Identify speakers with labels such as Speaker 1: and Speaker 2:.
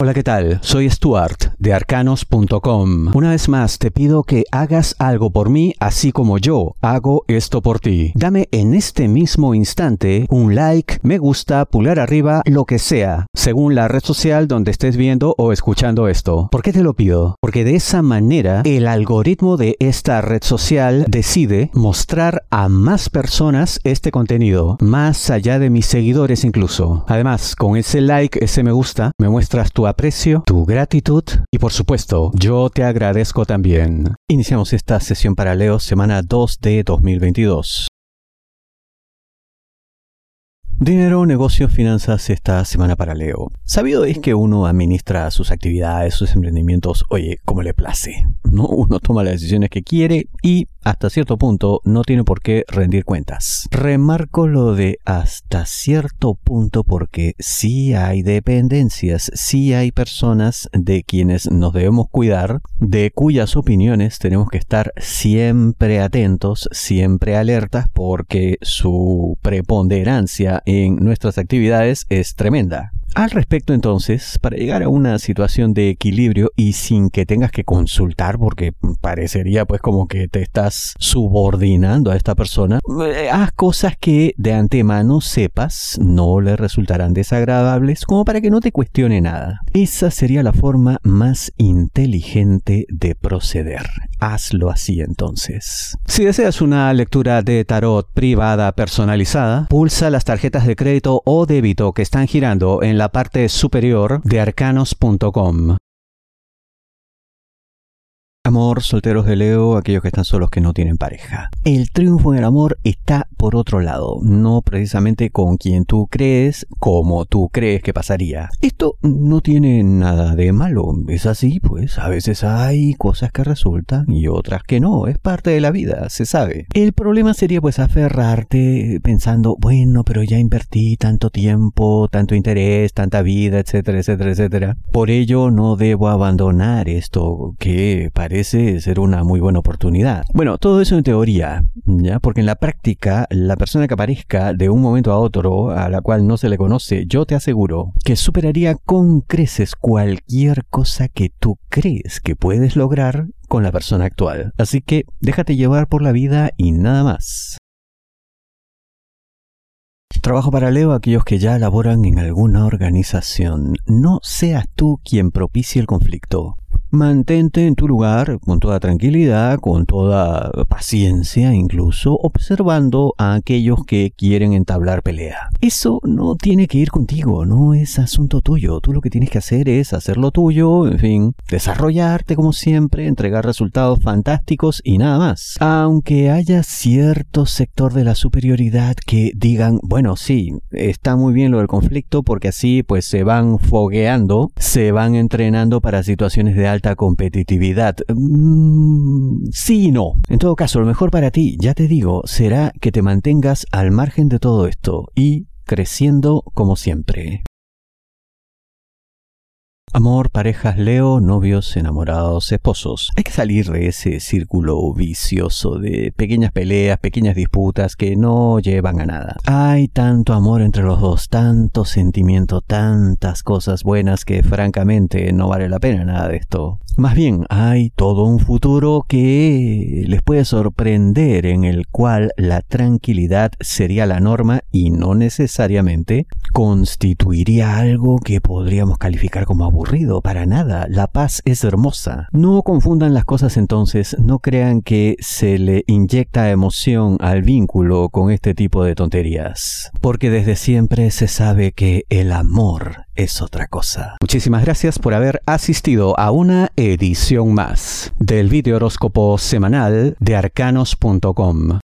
Speaker 1: Hola, ¿qué tal? Soy Stuart de Arcanos.com. Una vez más te pido que hagas algo por mí, así como yo hago esto por ti. Dame en este mismo instante un like, me gusta, pulgar arriba, lo que sea, según la red social donde estés viendo o escuchando esto. ¿Por qué te lo pido? Porque de esa manera el algoritmo de esta red social decide mostrar a más personas este contenido, más allá de mis seguidores incluso. Además, con ese like, ese me gusta, me muestras tu aprecio, tu gratitud y por supuesto, yo te agradezco también. Iniciamos esta sesión para Leo, semana 2 de 2022. Dinero, negocios, finanzas, esta semana para Leo. Sabido es que uno administra sus actividades, sus emprendimientos, como le place, ¿no? Uno toma las decisiones que quiere y hasta cierto punto no tiene por qué rendir cuentas. Remarco lo de hasta cierto punto porque sí hay dependencias, sí hay personas de quienes nos debemos cuidar, de cuyas opiniones tenemos que estar siempre atentos, siempre alertas porque su preponderancia en nuestras actividades es tremenda. Al respecto, entonces, para llegar a una situación de equilibrio y sin que tengas que consultar, porque parecería pues como que te estás subordinando a esta persona, haz cosas que de antemano sepas no le resultarán desagradables, como para que no te cuestione nada. Esa sería la forma más inteligente de proceder. Hazlo así entonces. Si deseas una lectura de tarot privada personalizada, pulsa las tarjetas de crédito o débito que están girando en la parte superior de Arcanos.com. Amor, solteros de Leo, aquellos que están solos que no tienen pareja. El triunfo en el amor está por otro lado, no precisamente con quien tú crees, como tú crees que pasaría. Esto no tiene nada de malo, es así, pues a veces hay cosas que resultan y otras que no, es parte de la vida, se sabe. El problema sería pues aferrarte pensando, bueno, pero ya invertí tanto tiempo, tanto interés, tanta vida, etcétera, etcétera, etcétera. Por ello no debo abandonar esto que parece ser una muy buena oportunidad. Bueno, todo eso en teoría, ¿ya? Porque en la práctica, la persona que aparezca de un momento a otro, a la cual no se le conoce, yo te aseguro que superaría con creces cualquier cosa que tú crees que puedes lograr con la persona actual. Así que déjate llevar por la vida y nada más. Trabajo para Leo, aquellos que ya laboran en alguna organización. No seas tú quien propicie el conflicto. Mantente en tu lugar con toda tranquilidad, con toda paciencia, incluso observando a aquellos que quieren entablar pelea. Eso no tiene que ir contigo, no es asunto tuyo. Tú lo que tienes que hacer es hacer lo tuyo, en fin, desarrollarte como siempre, entregar resultados fantásticos y nada más. Aunque haya cierto sector de la superioridad que digan, bueno, sí, está muy bien lo del conflicto porque así pues se van fogueando, se van entrenando para situaciones de alta competitividad. Sí y no. En todo caso, lo mejor para ti, ya te digo, será que te mantengas al margen de todo esto y creciendo como siempre. Amor, parejas Leo, novios, enamorados, esposos. Hay que salir de ese círculo vicioso de pequeñas peleas, pequeñas disputas que no llevan a nada. Hay tanto amor entre los dos, tanto sentimiento, tantas cosas buenas que francamente no vale la pena nada de esto. Más bien, hay todo un futuro que les puede sorprender, en el cual la tranquilidad sería la norma y no necesariamente constituiría algo que podríamos calificar como aburrido. Para nada, la paz es hermosa. No confundan las cosas entonces, no crean que se le inyecta emoción al vínculo con este tipo de tonterías, porque desde siempre se sabe que el amor es otra cosa. Muchísimas gracias por haber asistido a una edición más del video horóscopo semanal de Arcanos.com.